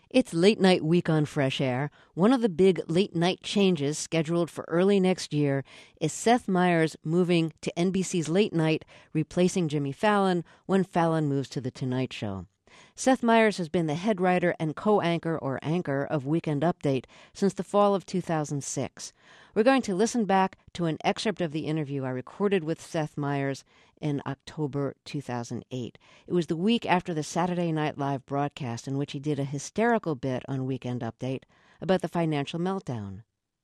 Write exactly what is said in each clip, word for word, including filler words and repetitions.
It's late night week on Fresh Air. One of the big late night changes scheduled for early next year is Seth Meyers moving to N B C's late night, replacing Jimmy Fallon when Fallon moves to The Tonight Show. Seth Meyers has been the head writer and co-anchor or anchor of Weekend Update since the fall of two thousand six. We're going to listen back to an excerpt of the interview I recorded with Seth Meyers in October two thousand eight. It was the week after the Saturday Night Live broadcast in which he did a hysterical bit on Weekend Update about the financial meltdown.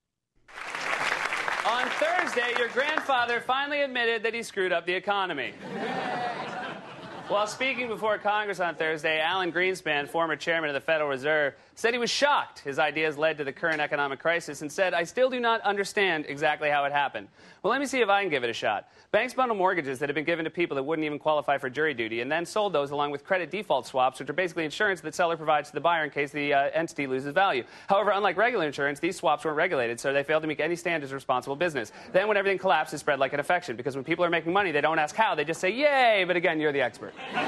On Thursday, your grandfather finally admitted that he screwed up the economy. While speaking before Congress on Thursday, Alan Greenspan, former chairman of the Federal Reserve, said he was shocked his ideas led to the current economic crisis and said, "I still do not understand exactly how it happened." Well, let me see if I can give it a shot. Banks bundle mortgages that had been given to people that wouldn't even qualify for jury duty and then sold those along with credit default swaps, which are basically insurance that the seller provides to the buyer in case the uh, entity loses value. However, unlike regular insurance, these swaps weren't regulated, so they failed to meet any standards of responsible business. Then when everything collapsed, it spread like an infection, because when people are making money, they don't ask how, they just say, "Yay!" But again, you're the expert.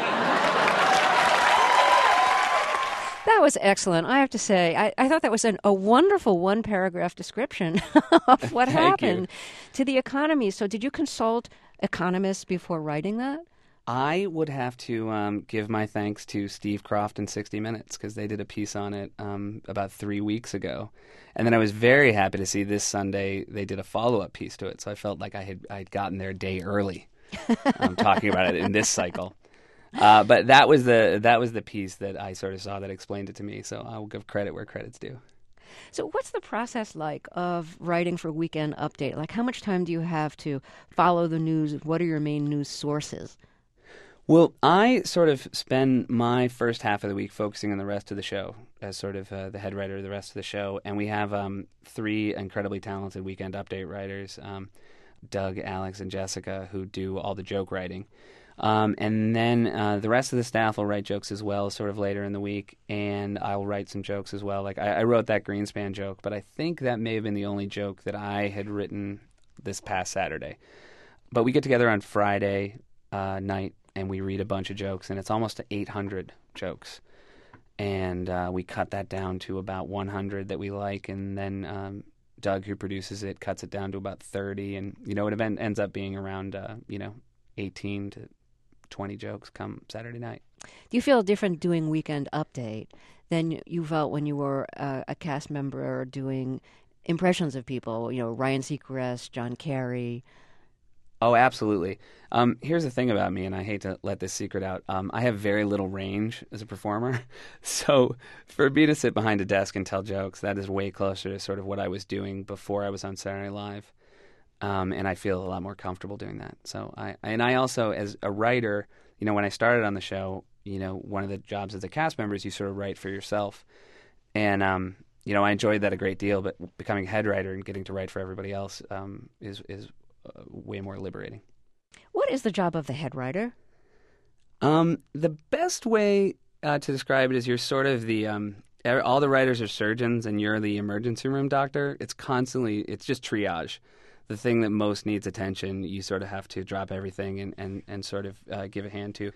That was excellent. I have to say, I, I thought that was an, a wonderful one-paragraph description of what happened to the economy. So did you consult economists before writing that? I would have to um, give my thanks to Steve Kroft and sixty minutes because they did a piece on it um, about three weeks ago. And then I was very happy to see this Sunday they did a follow-up piece to it. So I felt like I had I'd gotten there a day early um, talking about it in this cycle. Uh, but that was the that was the piece that I sort of saw that explained it to me. So I will give credit where credit's due. So what's the process like of writing for Weekend Update? Like, how much time do you have to follow the news? What are your main news sources? Well, I sort of spend my first half of the week focusing on the rest of the show as sort of uh, the head writer of the rest of the show. And we have um, three incredibly talented Weekend Update writers, um, Doug, Alex, and Jessica, who do all the joke writing. Um, and then uh, the rest of the staff will write jokes as well, sort of later in the week, and I will write some jokes as well. Like I, I wrote that Greenspan joke, but I think that may have been the only joke that I had written this past Saturday. But we get together on Friday uh, night, and we read a bunch of jokes, and it's almost eight hundred jokes. And uh, we cut that down to about one hundred that we like, and then um, Doug, who produces it, cuts it down to about thirty, and, you know, it event ends up being around, uh, you know, eighteen to twenty jokes come Saturday night. Do you feel different doing Weekend Update than you felt when you were uh, a cast member doing impressions of people, you know, Ryan Seacrest, John Kerry? Oh, absolutely. Um, here's the thing about me, and I hate to let this secret out. Um, I have very little range as a performer. So for me to sit behind a desk and tell jokes, that is way closer to sort of what I was doing before I was on Saturday Night Live. Um, and I feel a lot more comfortable doing that. So I and I also, as a writer, you know, when I started on the show, you know, one of the jobs as a cast member is you sort of write for yourself. And, um, you know, I enjoyed that a great deal, but becoming a head writer and getting to write for everybody else um, is, is uh, way more liberating. What is the job of the head writer? Um, the best way uh, to describe it is you're sort of the... Um, all the writers are surgeons and you're the emergency room doctor. It's constantly, it's just triage. The thing that most needs attention, you sort of have to drop everything and, and, and sort of uh, give a hand to.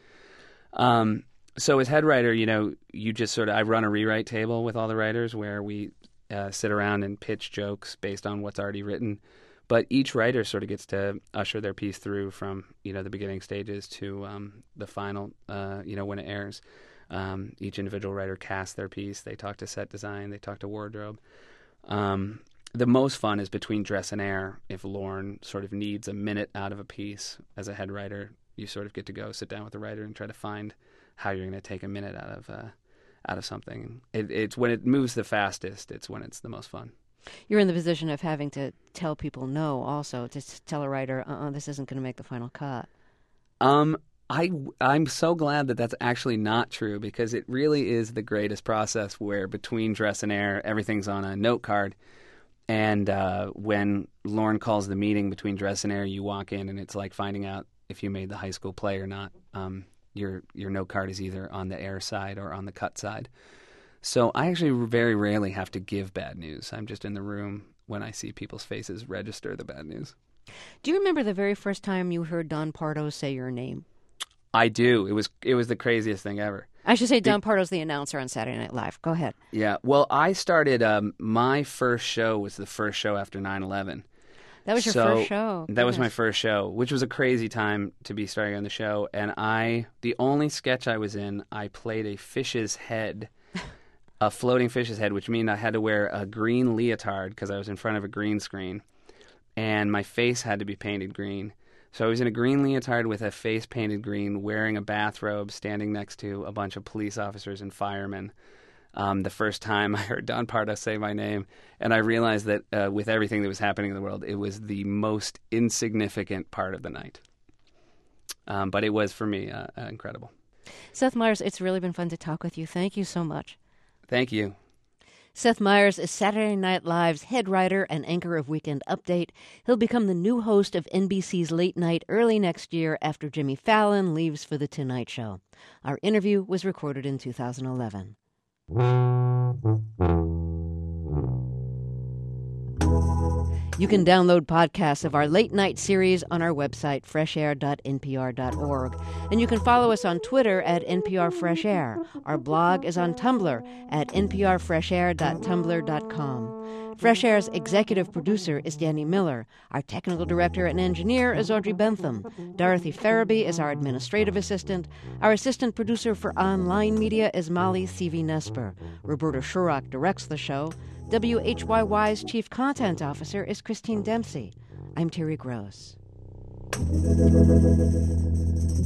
Um, so as head writer, you know, you just sort of, I run a rewrite table with all the writers where we uh, sit around and pitch jokes based on what's already written. But each writer sort of gets to usher their piece through from, you know, the beginning stages to um, the final, uh, you know, when it airs. Um, each individual writer casts their piece. They talk to set design. They talk to wardrobe. Um The most fun is between dress and air. If Lorne sort of needs a minute out of a piece as a head writer, you sort of get to go sit down with the writer and try to find how you're going to take a minute out of uh, out of something. It, it's when it moves the fastest, it's when it's the most fun. You're in the position of having to tell people no also, to tell a writer, uh-uh, this isn't going to make the final cut. Um, I, I'm so glad that that's actually not true because it really is the greatest process where between dress and air, everything's on a note card. And uh, when Lorne calls the meeting between dress and air, you walk in, and it's like finding out if you made the high school play or not. Um, your your note card is either on the air side or on the cut side. So I actually very rarely have to give bad news. I'm just in the room when I see people's faces register the bad news. Do you remember the very first time you heard Don Pardo say your name? I do. It was it was the craziest thing ever. I should say Don Pardo's the announcer on Saturday Night Live. Go ahead. Yeah. Well, I started, um, my first show was the first show after nine eleven. That was your so first show. That was my first show, which was a crazy time to be starting on the show. And I, the only sketch I was in, I played a fish's head, a floating fish's head, which meant I had to wear a green leotard because I was in front of a green screen. And my face had to be painted green. So I was in a green leotard with a face painted green, wearing a bathrobe, standing next to a bunch of police officers and firemen. Um, the first time I heard Don Pardo say my name, and I realized that uh, with everything that was happening in the world, it was the most insignificant part of the night. Um, but it was, for me, uh, uh, incredible. Seth Meyers, it's really been fun to talk with you. Thank you so much. Thank you. Seth Meyers is Saturday Night Live's head writer and anchor of Weekend Update. He'll become the new host of N B C's Late Night early next year after Jimmy Fallon leaves for The Tonight Show. Our interview was recorded in two thousand eleven. You can download podcasts of our late night series on our website, fresh air dot n p r dot org. And you can follow us on Twitter at N P R Fresh Air. Our blog is on Tumblr at n p r fresh air dot tumblr dot com. Fresh Air's executive producer is Danny Miller. Our technical director and engineer is Audrey Bentham. Dorothy Farabee is our administrative assistant. Our assistant producer for online media is Molly Thievi-Nesper. Roberta Shurrock directs the show. W H Y Y's chief content officer is Christine Dempsey. I'm Terry Gross.